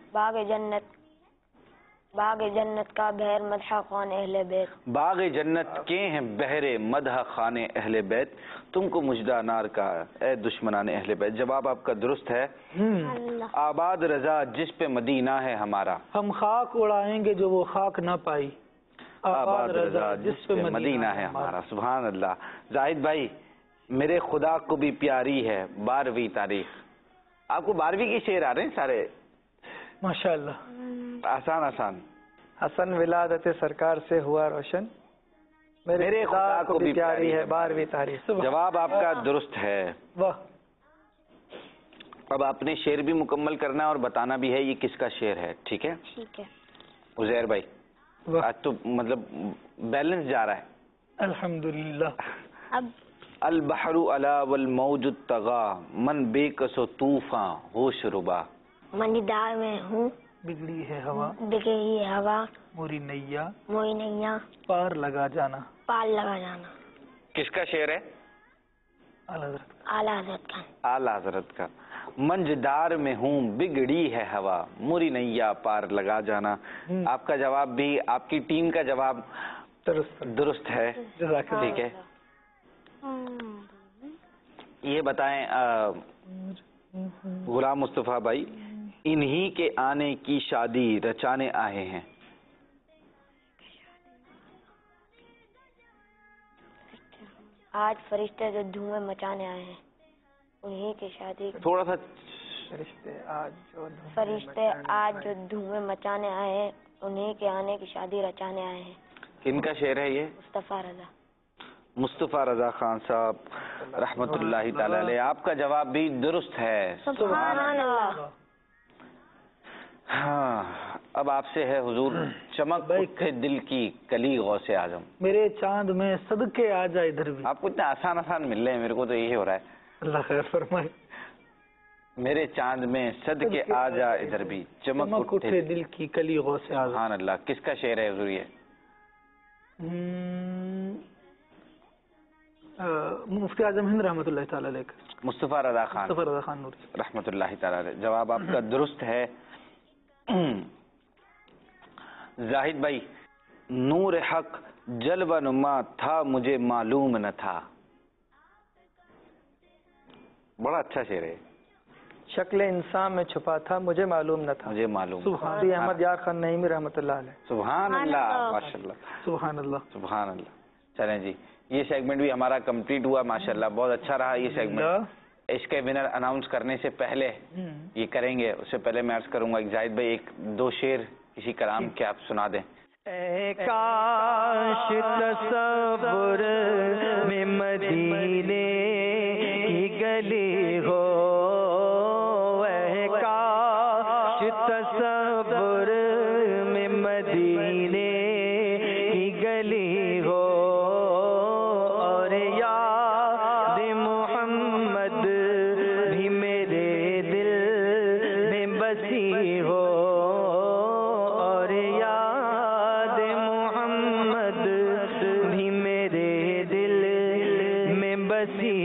باغ جنت کا بہر مدح خوان اہل بیت. باغ جنت کے ہیں بہرے مدح خان اہل بیت. تم کو مجدہ نار کا اے دشمنان اہل بیت. جواب آپ کا درست ہے. آباد رضا جس پہ مدینہ ہے ہمارا. ہم خاک اڑائیں گے جو وہ خاک نہ پائی. آباد رضا جس پہ مدینہ ہے ہمارا. سبحان اللہ. زاہد بھائی میرے خدا کو بھی پیاری ہے 12ویں تاریخ. آپ کو 12ویں کے شعر آ رہے ہیں سارے ماشاءاللہ. آسان. حسن ولادت سرکار سے ہوا روشن. میرے خدا کو بھی پیاری ہے 12ویں تاریخ. جواب آپ کا درست ہے. واہ. اب آپ نے شعر بھی مکمل کرنا ہے اور بتانا بھی ہے یہ کس کا شعر ہے. ٹھیک ہے. ٹھیک ہے. عزیر بھائی آج تو مطلب بیلنس جا رہا ہے. الحمدللہ. اب البحر علا والموج الطغا من بے کس و طوفاں ہوش ربا. منیدار میں ہوں بگڑی ہے ہوا بگڑی ہے ہوا موری نیا موئی نیا پار لگا جانا. پال لگا جانا. کس کا شعر ہے؟ اعلیٰ حضرت. اعلیٰ حضرت کا. اعلیٰ حضرت کا. منجدار میں ہوں بگڑی ہے ہوا موری نیا پار لگا جانا. آپ کا جواب بھی آپ کی ٹیم کا جواب درست ہے. جزاک اللہ. ٹھیک ہے. یہ بتائیں غلام مصطفیٰ بھائی انہی کے آنے کی شادی رچانے آئے ہیں. آج فرشتے جو دھوئیں مچانے آئے ہیں انہی کی شادی. تھوڑا سا فرشتے آج جو دھوئیں مچانے آئے ہیں انہی کے آنے کی شادی رچانے آئے ہیں. کن کا شعر ہے یہ؟ مصطفیٰ رضا. مصطفیٰ رضا خان صاحب رحمت اللہ تعالی علیہ. آپ کا جواب بھی درست ہے. سبحان اللہ. ہاں اب آپ سے ہے حضور چمک اٹھے دل کی کلی غوث اعظم. میرے چاند میں صدقے آ جائے ادھر بھی. آپ کو اتنے آسان مل رہے ہیں میرے کو تو یہی ہو رہا ہے. اللہ خیر فرمائے. میرے چاند میں صدقے آ جا ادھر بھی چمک اٹھے دل کی کلی غوث اعظم. سبحان اللہ. کس کا شعر ہے حضور یہ؟ مفتی اعظم ہند رحمۃ اللہ تعالی علیہ. مصطفیٰ رضا خان. مصطفیٰ رضا خان نوری رحمت اللہ تعالی علیہ. جواب آپ کا درست ہے. زاہد بھائی نور حق جلوہ نما تھا مجھے معلوم نہ تھا. بڑا اچھا شعر ہے. شکل انسان میں چھپا تھا مجھے معلوم نہ تھا. مجھے معلوم. مفتی احمد یار خان نعیمی رحمۃ اللہ علیہ. سبحان اللہ. ماشاء اللہ. سبحان اللہ. سبحان اللہ. چلیں جی یہ سیگمنٹ بھی ہمارا کمپلیٹ ہوا. ماشاء اللہ بہت اچھا رہا یہ سیگمنٹ. اس کے ونر اناؤنس کرنے سے پہلے یہ کریں گے اس سے پہلے میں عرض کروں گا زاہد بھائی ایک دو شعر کسی کلام کے آپ سنا دیں. اے کاش تصور میں مدینے کی گلی ہو. اے کاش تصور میں مدینے کی گلی ہو. اور یاد محمد بھی میرے دل میں بسی ہو. اور یاد محمد بھی میرے دل میں بسی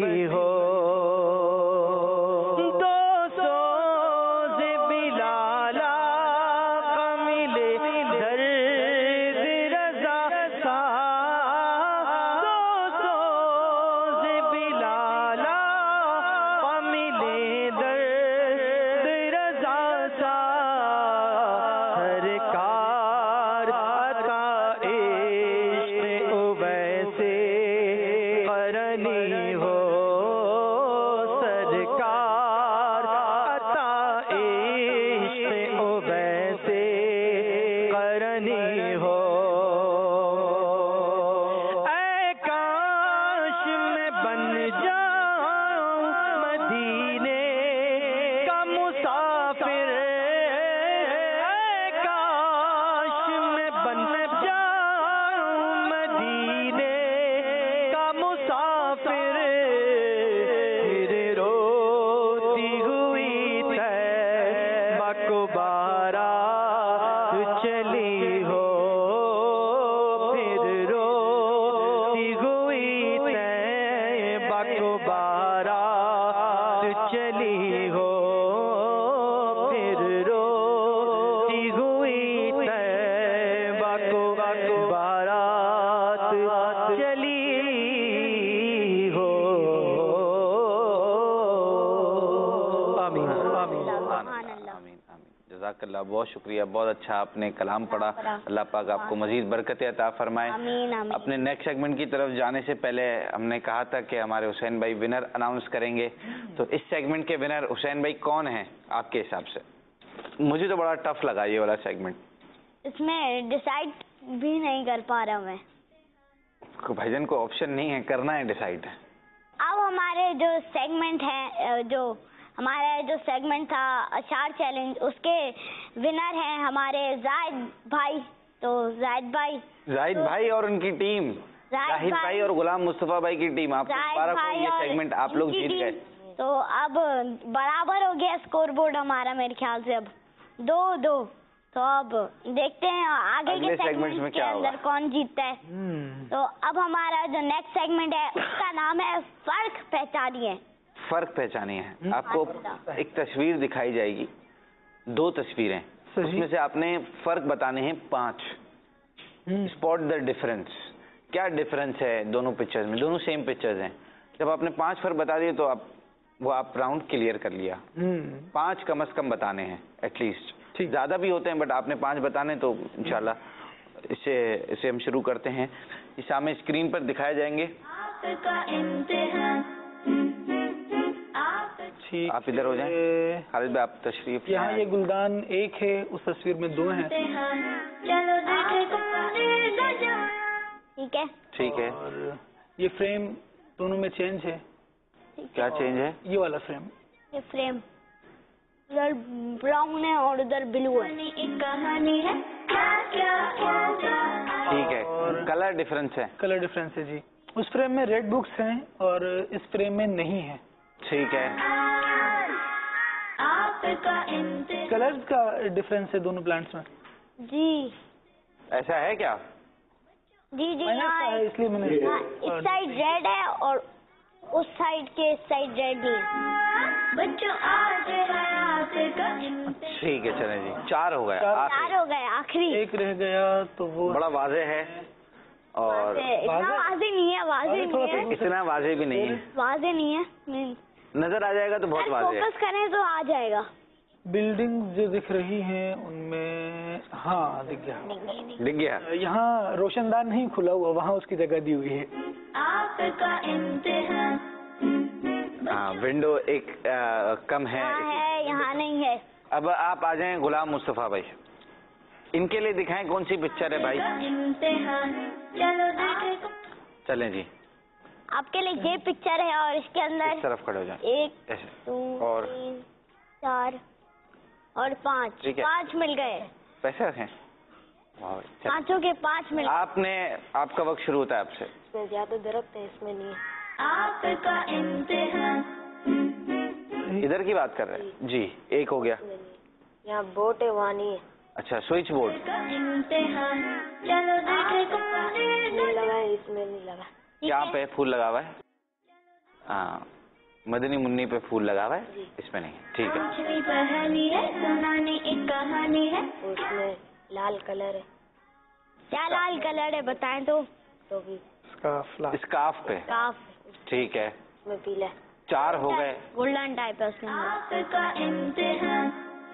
سبحان اللہ, آمین آمین. جزاک اللہ, بہت شکریہ, بہت اچھا آپ نے کلام پڑھا. اللہ پاک آپ کو مزید برکتیں عطا فرمائے. اپنے نیکسٹ سیگمنٹ کی طرف جانے سے پہلے ہم نے کہا تھا کہ ہمارے حسین بھائی ونر اناؤنس کریں گے, تو اس سیگمنٹ کے ونر حسین بھائی کون ہیں آپ کے حساب سے؟ مجھے تو بڑا ٹف لگا یہ والا سیگمنٹ. اس میں ڈیسائیڈ بھی نہیں کر پا رہا میں. بھائی جان کو آپشن نہیں ہے, کرنا ہے ڈیسائیڈ. اب ہمارے جو سیگمنٹ ہے, جو ہمارا جو سیگمنٹ تھا اشعار چیلنج, اس کے ونر ہیں ہمارے زاہد بھائی. تو زاہد بھائی اور ان کی ٹیم, زاہد بھائی اور غلام مصطفیٰ بھائی کی ٹیم, آپ کو مبارک ہو, یہ سیگمنٹ آپ لوگ جیت گئے. تو اب برابر ہو گیا اسکور بورڈ ہمارا میرے خیال سے اب 2-2. تو اب دیکھتے ہیں آگے کے سیگمنٹ کے اندر کون جیتتا ہے. تو اب ہمارا جو نیکسٹ سیگمنٹ ہے اس کا نام ہے فرق پہچانیے. فرق پہچانی ہے. آپ کو ایک تصویر دکھائی جائے گی, 2 تصویریں, اس میں سے آپ نے فرق بتانے ہیں 5. Spot the difference. کیا ڈفرنس ہے دونوں پکچرز میں؟ دونوں سیم پکچرز ہیں. جب آپ نے 5 فرق بتا دیے تو آپ راؤنڈ کلیئر کر لیا. 5 کم از کم بتانے ہیں ایٹ لیسٹ. زیادہ بھی ہوتے ہیں بٹ آپ نے 5 بتانے, تو انشاءاللہ اسے ہم شروع کرتے ہیں. یہ سامنے اسکرین پر دکھائے جائیں گے. آپ ادھر ہو جائیں. خالد بھائی آپ تشریف. یہاں یہ گلدان 1 ہے, اس تصویر میں 2 ہیں. ٹھیک ہے. اور یہ فریم دونوں میں چینج ہے. کیا چینج ہے؟ یہ والا فریم, یہ فریم ادھر براؤن ہے اور ادھر بلو ہے. ٹھیک ہے. کلر ڈفرنس ہے. کلر ڈفرنس ہے جی. اس فریم میں ریڈ بکس ہیں اور اس فریم میں نہیں ہے. ٹھیک ہے. کلرز کا ڈفرنس ہے دونوں پلانٹس میں. جی ایسا ہے کیا؟ جی یہاں اس لیے میں نے اس سائڈ ریڈ ہے اور اس سائڈ کے اس سائڈ ریڈ نہیں ہے. ٹھیک ہے, چلیں جی. 4 ہو گئے. 4 ہو گئے, آخری 1 رہ گیا. تو وہ بڑا واضح ہے اور اتنا واضح نہیں ہے. اتنا واضح بھی نہیں ہے. واضح نہیں ہے, نظر آ جائے گا تو بہت واضح ہے. فوکس کریں تو آ جائے گا. بلڈنگ جو دکھ رہی ہیں ان میں, ہاں دکھ گیا. یہاں روشن دان نہیں کھلا ہوا, وہاں اس کی جگہ دی ہوئی ہے. ہاں, ونڈو ایک کم ہے, یہاں نہیں ہے. اب آپ آ جائیں غلام مصطفیٰ بھائی, ان کے لیے دکھائیں کون سی پکچر ہے بھائی. چلیں جی. آپ کے لیے یہ پکچر ہے اور اس کے اندر اس طرف کھڑے ہو جائیں. 1 2 3 4 اور 5. 5 مل گئے. پیسے رکھیں. 5 کے 5 مل گئے. آپ کا وقت شروع ہوتا ہے آپ سے. زیادہ درخت ہے اس میں نہیں. آپ کا امتحان. ادھر کی بات کر رہے ہیں جی. 1 ہو گیا. یہاں بورڈ ہے وہاں نہیں ہے. اچھا, سوئچ بورڈ. چلو نہیں لگا ہے, اس میں نہیں لگا. کیا پہ پھول لگا ہوا ہے؟ ہاں, مدنی منی پہ پھول لگا ہوا ہے, اس میں نہیں. ٹھیک ہے. کہانی ہے سنانے ایک کہانی ہے. اس میں لال کلر ہے. کیا لال کلر ہے بتائیں تو. بھی اسکارف پہ. ٹھیک ہے. اس میں پیلا. 4 ہو گئے. گولڈن ٹائپ ہے اس میں. آپ کا امتحان.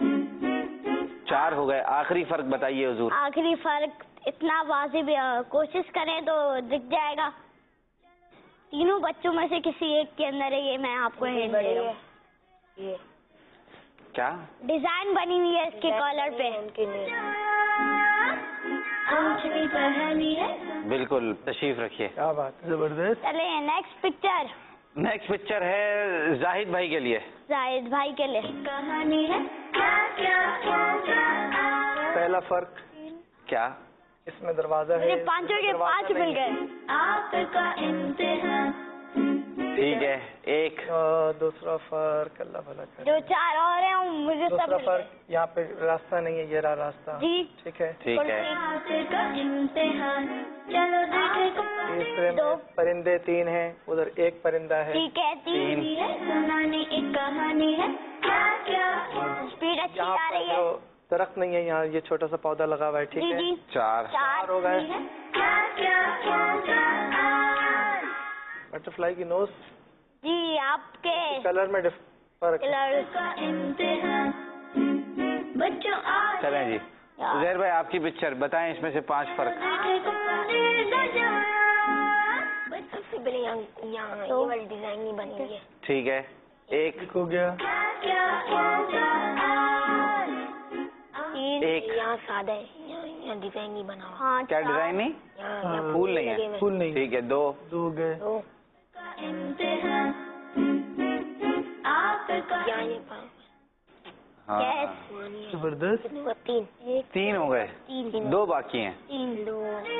4 ہو گئے. آخری فرق بتائیے حضور. آخری فرق اتنا واضح بھی کوشش کریں تو دکھ جائے گا. تینوں بچوں میں سے کسی ایک کے اندر ہے, یہ میں آپ کو ہینٹ دے رہا ہوں. یہ کیا ڈیزائن بنی ہوئی ہے اس کے کالر پہ. ان کے لیے کہانی ہے. بالکل, تشریف رکھیے. کیا بات, زبردست. چلیں نیکسٹ پکچر. نیکسٹ پکچر ہے زاہد بھائی کے لیے. زاہد بھائی کے لیے کہانی ہے. پہلا فرق کیا؟ اس میں دروازہ ہے. مجھے 5 کے 5 مل گئے. آپ کا امتحان. ٹھیک ہے. 1. دوسرا فرق اللہ بھلا کرے. جو 4 اور ہیں مجھے سب دوسرا مل گئے. فرق یہاں پہ راستہ نہیں ہے, یہ رہا راستہ. جی ٹھیک ہے. ٹھیک ہے. آپ کا امتحان. چلو دیکھیں. تیسرے میں پرندے 3 ہیں, ادھر 1 پرندہ ہے. ٹھیک ہے. 3 سنانے ایک کہانی ہے. اسپیڈ اچھی یہاں آ پر رہی ہے. جو درخت نہیں ہے, یہاں یہ چھوٹا سا پودا لگا ہوا ہے. ٹھیک جی ہے. جی 4 ہو گئے. بٹر فلائی کی نوز. جی آپ کے کلر میں فرق. کلر کا امتحان. बच्चों आज चलें जी, उजैर भाई आपकी पिक्चर बताएं, इसमें से 5 फर्क। सबसे पहले यहाँ ये वाली डिजाइन नहीं बनी हुई है। ठीक है, एक हो गया। एक यहाँ सादा है, यहाँ डिजाइन नहीं बना हुआ। हाँ, क्या डिजाइन नहीं, यहाँ फूल नहीं लगे है, हुए हैं। फुल नहीं। ठीक है, 2 दो हो गए। दो यहाँ ये हाँ Yes. जबरदस्त। तीन 3 हो गए, 2 बाकी हैं। दो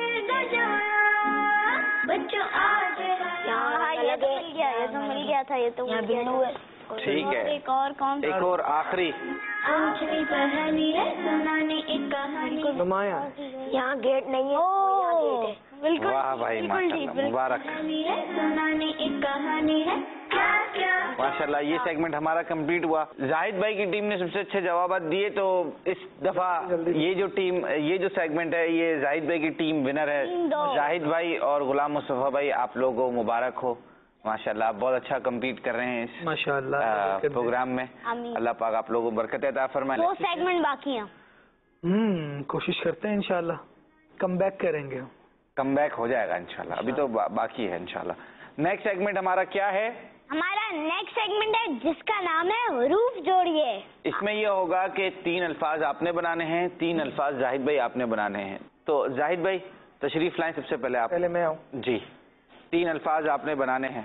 बच्चों आज हाँ, ये तो मिल गया, ये तो मिल गया था, ये तो यहाँ मिल गया बिंदु है। ठीक है, एक और कौन सा? एक और आखिरी। अंजलि पहनी है सुनाने एक कहानी। नुमाया यहाँ गेट नहीं है, यहाँ गेट है। बिल्कुल वाह भाई, बिल्कुल ठीक, माशाल्लाह, मुबारक। कहानी है सुनाने एक कहानी है। क्या क्या माशाल्लाह, ये सेगमेंट हमारा कंप्लीट हुआ। जाहिद भाई की टीम ने सबसे अच्छे जवाब दिए, तो इस दफा ये जो सेगमेंट है, ये जाहिद भाई की टीम विनर है। 3-2। जाहिद भाई और गुलाम मुस्तफा भाई, आप लोगों को मुबारक हो। माशाल्लाह, आप बहुत अच्छा कम्पीट कर रहे हैं इस माशाल्लाह। प्रोग्राम में। आमीन। अल्लाह पाक आप लोगों को बरकत अता फरमाए। 2 सेगमेंट बाकी हैं। कोशिश करते हैं इंशाल्लाह, कम बैक करेंगे। कम बैक हो जाएगा इंशाल्लाह, अभी तो बाकी है इंशाल्लाह। नेक्स्ट सेगमेंट हमारा क्या है? हमारा नेक्स्ट सेगमेंट है जिसका नाम है हरूफ जोड़िए। इसमें ये होगा कि 3 अल्फाज आपने बनाने हैं, 3 अल्फाज जाहिद भाई आपने बनाने हैं। तो जाहिद भाई तशरीफ लाएं, सबसे पहले आप। पहले मैं आऊँ। जी, 3 अल्फाज आपने बनाने हैं।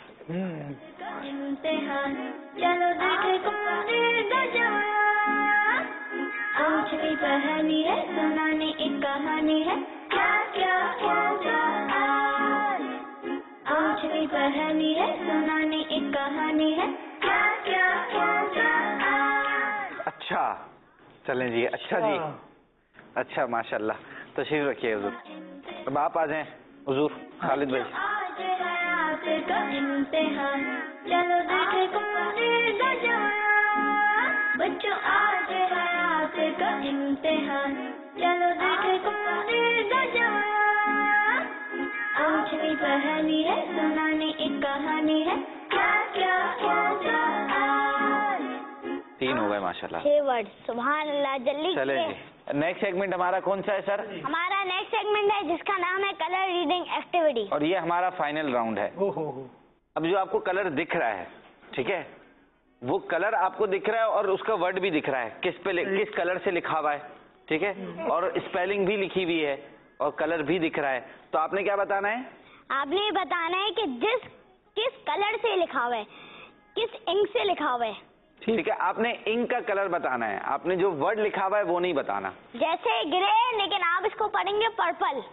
इम्तिहान चलो देखे कौन देगा जवान। अंजलि पहनी है सुनाने एक कहानी है। क्या क्या होगा आज। अंजलि पहनी है सुनाने एक कहानी है। क्या क्या होगा आज। अच्छा, चलें जी। अच्छा जी, अच्छा माशाल्लाह, तशरीफ रखिए हुजूर। अब आप आ जाएं हुजूर, खालिद भाई। आज हयात का इम्तिहान चलो देखे कौन देगा जवान। बच्चों आज हयात का इम्तिहान चलो देखे कौन देगा जवान। अंजलि पहनी है सुनाने एक कहानी है। क्या क्या होगा आज। 3 हो गए माशाल्लाह। 6 वर्ड, सुभान अल्लाह। जल्दी चलें कीजिए। जी, नेक्स्ट सेगमेंट हमारा कौन सा है सर? हमारा नेक्स्ट सेगमेंट है जिसका नाम है कलर रीडिंग एक्टिविटी। और ये हमारा फाइनल राउंड है। हो। अब जो आपको कलर दिख रहा है, ठीक है, वो कलर आपको दिख रहा है और उसका वर्ड भी दिख रहा है, किस कलर से लिखा हुआ है, ठीक है, और स्पेलिंग भी लिखी हुई है और कलर भी दिख रहा है। तो आपने क्या बताना है? आपने ये बताना है कि किस कलर से लिखा हुआ है, किस इंक से लिखा हुआ है। ठीक है, आपने इंक का कलर बताना है, आपने जो वर्ड लिखा हुआ है वो नहीं बताना। जैसे ग्रे, लेकिन आप इसको पढ़ेंगे पर्पल।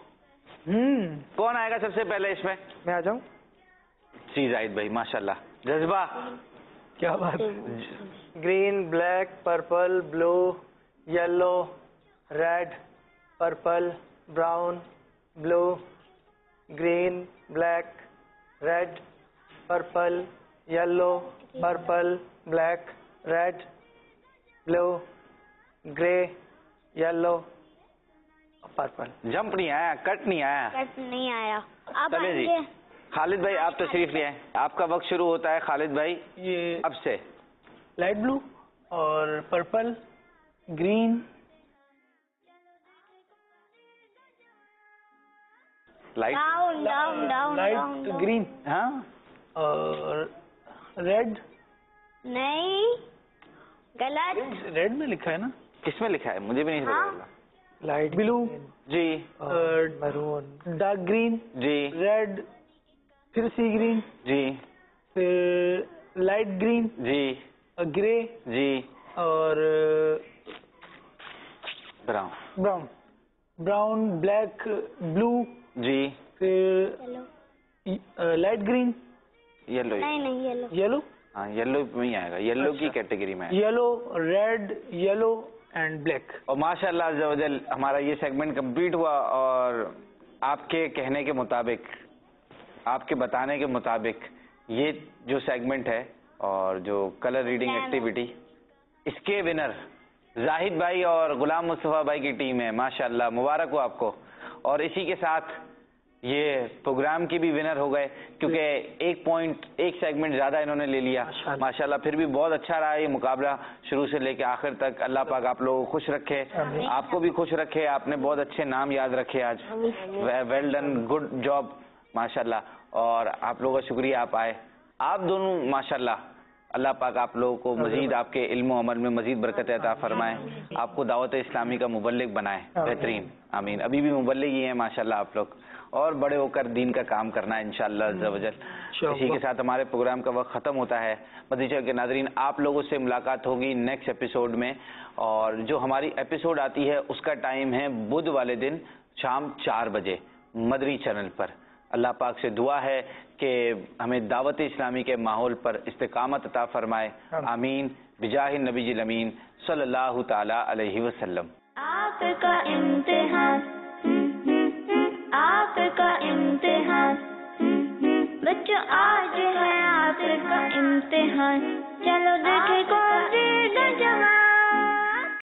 कौन आएगा सबसे पहले इसमें? मैं आ जाऊँ। जी जाहिद भाई, माशाल्लाह, जज्बा। क्या बात। Green, black, purple, blue, yellow, red, purple, brown, blue, green, black, red, purple, yellow, purple, black, red, blue, grey, yellow, purple. Jump नहीं आया, कट नहीं आया। कट नहीं आया। अब चले जी, आएंगे। खालिद भाई आप तशरीफ ले आए, आपका वक्त शुरू होता है खालिद भाई ये अब से। लाइट ब्लू और purple, green, light, down down down light green हाँ, और रेड। नहीं, गलत। रेड में लिखा है ना? किसमें लिखा है? मुझे भी नहीं हाँ। पता। लाइट ब्लू, जी मैरून, डार्क ग्रीन, जी रेड, फिर सी ग्रीन, जी फिर लाइट ग्रीन, जी ग्रे जी, और ब्राउन ब्राउन, ब्लैक, ब्लू, जी, फिर लाइट ग्रीन, येलो, नहीं येलो। येलो, हाँ येलो में ही आएगा, येलो की कैटेगरी में है। Yellow, red, yellow and black. और माशाल्लाह अज़्ज़ा वजल हमारा ये सेगमेंट कंप्लीट हुआ और आपके कहने के मुताबिक, आपके बताने के मुताबिक ये जो सेगमेंट है और जो कलर रीडिंग एक्टिविटी, इसके विनर जाहिद भाई और गुलाम मुस्तफा भाई की टीम है। माशाल्लाह, मुबारक हो आपको। और इसी के साथ یہ پروگرام کی بھی ونر ہو گئے کیونکہ 1 سیگمنٹ زیادہ انہوں نے لے لیا ماشاءاللہ. پھر بھی بہت اچھا رہا یہ مقابلہ شروع سے لے کے آخر تک. اللہ پاک آپ لوگوں کو خوش رکھے, آپ کو بھی خوش رکھے. آپ نے بہت اچھے نام یاد رکھے آج. ویل ڈن, گڈ جاب ماشاءاللہ. اور آپ لوگوں کا شکریہ آپ آئے. آپ دونوں ماشاءاللہ اللہ پاک آپ لوگوں کو مزید آپ کے علم و عمل میں مزید برکت عطا فرمائے, آپ کو دعوت اسلامی کا مبلغ بنائے. بہترین آمین. ابھی بھی مبلغ ہی ہیں ماشاءاللہ آپ لوگ, اور بڑے ہو کر دین کا کام کرنا ہے انشاءاللہ عز و جل. اسی کے ساتھ ہمارے پروگرام کا وقت ختم ہوتا ہے. مدنی کے ناظرین, آپ لوگوں سے ملاقات ہوگی نیکسٹ ایپیسوڈ میں, اور جو ہماری ایپیسوڈ آتی ہے اس کا ٹائم ہے بدھ والے دن شام 4 بجے مدنی چینل پر. اللہ پاک سے دعا ہے کہ ہمیں دعوت اسلامی کے ماحول پر استقامت عطا فرمائے. آمین بجاہ النبی الامین صلی اللہ تعالی علیہ وسلم. آپ کا امتحان, آپ کا امتحان بچوں, آج ہے آپ کا امتحان. چلو